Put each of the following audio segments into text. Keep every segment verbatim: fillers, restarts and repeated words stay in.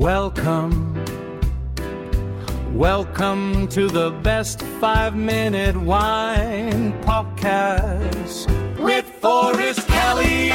Welcome, welcome to the best five-minute wine podcast with Forrest Kelly.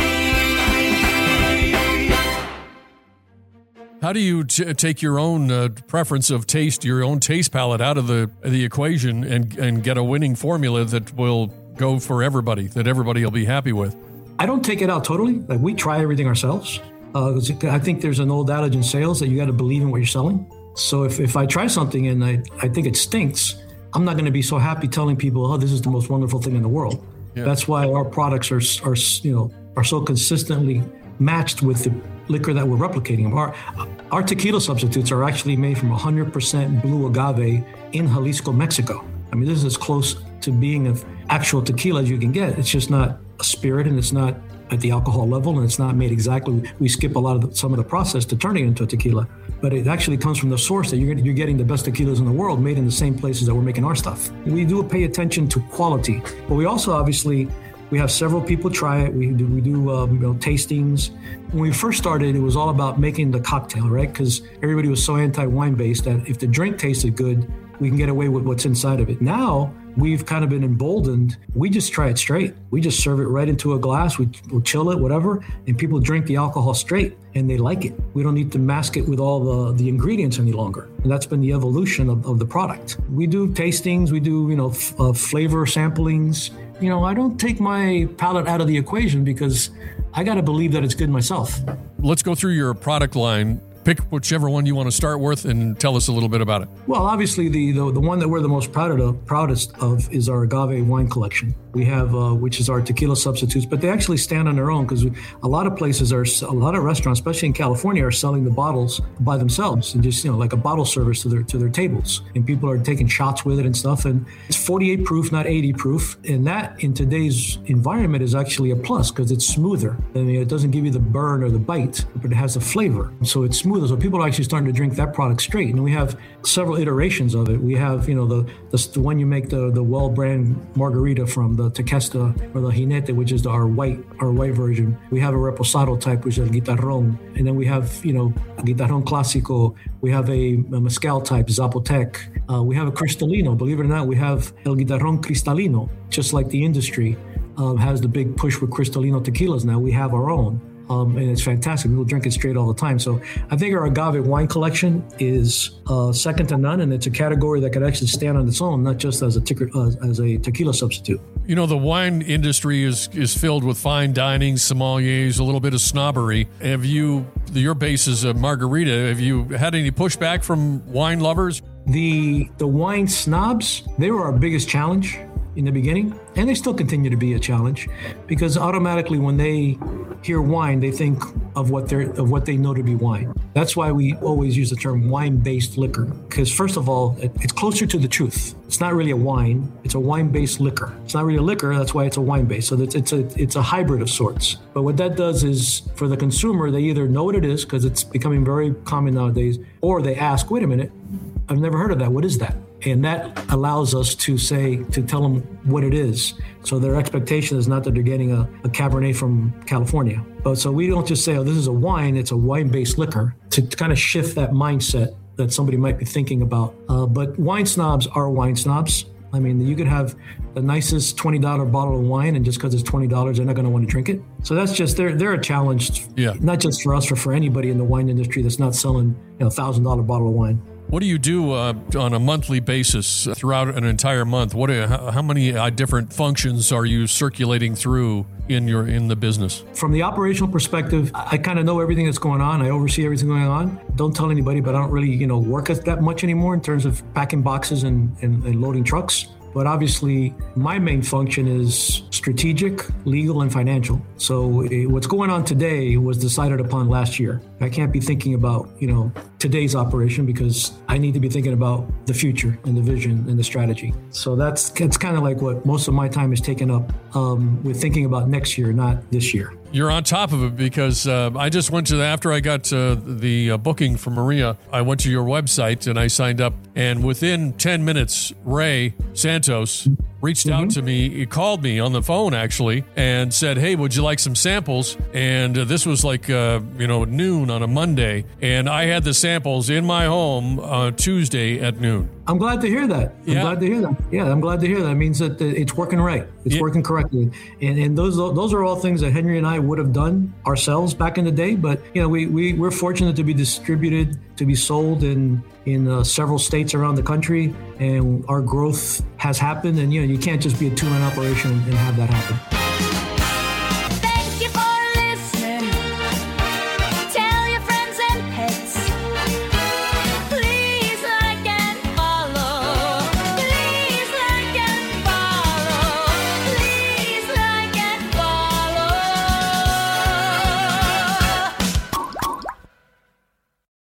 How do you t- take your own uh, preference of taste, your own taste palette out of the the equation and, and get a winning formula that will go for everybody, that everybody will be happy with? I don't take it out totally. Like, we try everything ourselves. Uh, I think there's an old adage in sales that you got to believe in what you're selling. So if, if I try something and I, I think it stinks, I'm not going to be so happy telling people, oh, this is the most wonderful thing in the world. Yeah. That's why our products are, are, you know, are so consistently matched with the liquor that we're replicating. Our, our tequila substitutes are actually made from one hundred percent blue agave in Jalisco, Mexico. I mean, this is as close to being an actual tequila as you can get. It's just not a spirit, and it's not at the alcohol level, and it's not made exactly. We skip a lot of the, some of the process to turn it into a tequila, but it actually comes from the source that you're, you're getting the best tequilas in the world made in the same places that we're making our stuff. We do pay attention to quality, but we also obviously, we have several people try it. We do, we do um, you know, tastings. When we first started, it was all about making the cocktail, right? Because everybody was so anti-wine based that if the drink tasted good, we can get away with what's inside of it. Now, we've kind of been emboldened. We just try it straight. We just serve it right into a glass. We, we'll chill it, whatever, and people drink the alcohol straight, and they like it. We don't need to mask it with all the, the ingredients any longer. And that's been the evolution of, of the product. We do tastings. We do, you know, f- uh, flavor samplings. You know, I don't take my palate out of the equation because I got to believe that it's good myself. Let's go through your product line. Pick whichever one you want to start with and tell us a little bit about it. Well, obviously, the the, the one that we're the most proud of, proudest of is our agave wine collection. We have, uh, which is our tequila substitutes, but they actually stand on their own because a lot of places are, a lot of restaurants, especially in California, are selling the bottles by themselves and just, you know, like a bottle service to their to their tables. And people are taking shots with it and stuff. And it's forty-eight proof, not eighty proof. And that in today's environment is actually a plus because it's smoother. I mean, it doesn't give you the burn or the bite, but it has the flavor. So it's smoother. So people are actually starting to drink that product straight. And we have several iterations of it. We have, you know, the the, the one you make the, the well brand margarita from, the Tequesta or the Jinete, which is the, our white our white version. We have a reposado type, which is el guitarrón. And then we have, you know, a guitarrón clásico. We have a, a mezcal type, Zapotec. Uh, we have a cristalino. Believe it or not, we have el guitarrón cristalino, just like the industry uh, has the big push with cristalino tequilas now. We have our own. Um, and it's fantastic. People drink it straight all the time. So I think our agave wine collection is uh, second to none, and it's a category that could actually stand on its own, not just as a tic- uh, as a tequila substitute. You know, the wine industry is is filled with fine dining, sommeliers, a little bit of snobbery. Have you, your base is a margarita. Have you had any pushback from wine lovers? The the wine snobs, they were our biggest challenge in the beginning, and they still continue to be a challenge because automatically when they hear wine, they think of what they're of what they know to be wine. That's why we always use the term wine-based liquor, because first of all, it, it's closer to the truth. It's not really a wine; it's a wine-based liquor. It's not really a liquor. That's why it's a wine-based. So it's it's a it's a hybrid of sorts. But what that does is, for the consumer, they either know what it is because it's becoming very common nowadays, or they ask, "Wait a minute, I've never heard of that. What is that?" And that allows us to say, to tell them what it is. So their expectation is not that they're getting a, a Cabernet from California. But so we don't just say, oh, this is a wine, it's a wine-based liquor, to, to kind of shift that mindset that somebody might be thinking about. Uh, but wine snobs are wine snobs. I mean, you could have the nicest twenty dollars bottle of wine, and just because it's twenty dollars, they're not going to want to drink it. So that's just, they're they're a challenge, yeah. Not just for us, but for anybody in the wine industry that's not selling, you know, a one thousand dollars bottle of wine. What do you do uh, on a monthly basis throughout an entire month? What? Are, how, how many uh, different functions are you circulating through in your in the business? From the operational perspective, I kind of know everything that's going on. I oversee everything going on. Don't tell anybody, but I don't really, you know, work that much anymore in terms of packing boxes and, and, and loading trucks. But obviously, my main function is strategic, legal, and financial. So uh, what's going on today was decided upon last year. I can't be thinking about, you know, today's operation because I need to be thinking about the future and the vision and the strategy. So that's that's kind of like what most of my time is taken up um, with thinking about next year, not this year. You're on top of it because uh, I just went to the, after I got uh, the uh, booking from Maria, I went to your website and I signed up. And within ten minutes, Ray Santos reached Mm-hmm. out to me. He called me on the phone actually and said, "Hey, would you like some samples?" And uh, this was like uh, you know noon on a Monday, and I had the samples in my home uh, Tuesday at noon. I'm glad to hear that. I'm Yeah. glad to hear that. Yeah, I'm glad to hear that. It means that uh, it's working right. It's Yeah. working correctly. And and those those are all things that Henry and I would have done ourselves back in the day. But you know, we we we're fortunate to be distributed, to be sold in in uh, several states around the country, and our growth has happened. And you know, you can't just be a two-man operation and have that happen.